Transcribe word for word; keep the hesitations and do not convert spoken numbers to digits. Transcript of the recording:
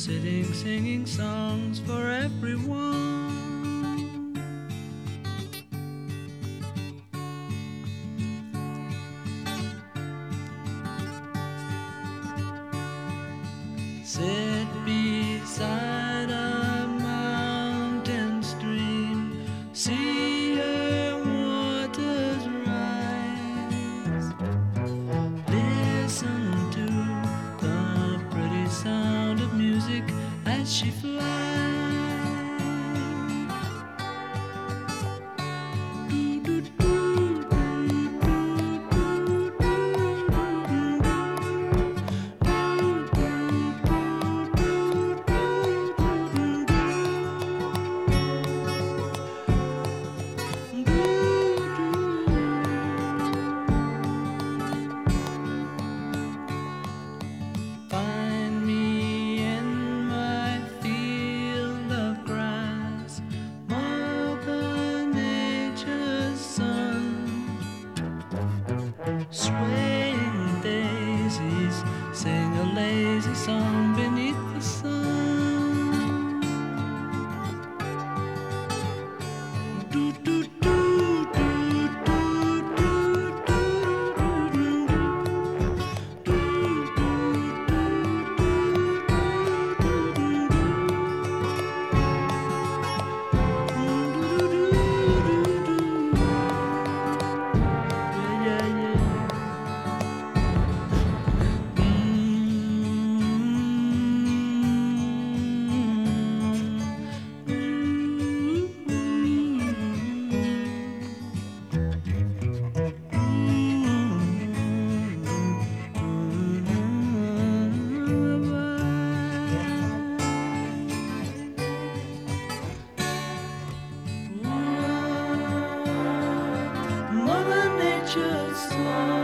sitting singing songs for everyone. Sit beside a mountain stream, see her waters rise. Listen to the pretty sound of music as she flies. Find me in my field of grass, Mother Nature's son, swaying daisies, sing a lazy song beneath the sun. Do, do, do, do, do, do, do, do, yeah, yeah. Mother Nature's song.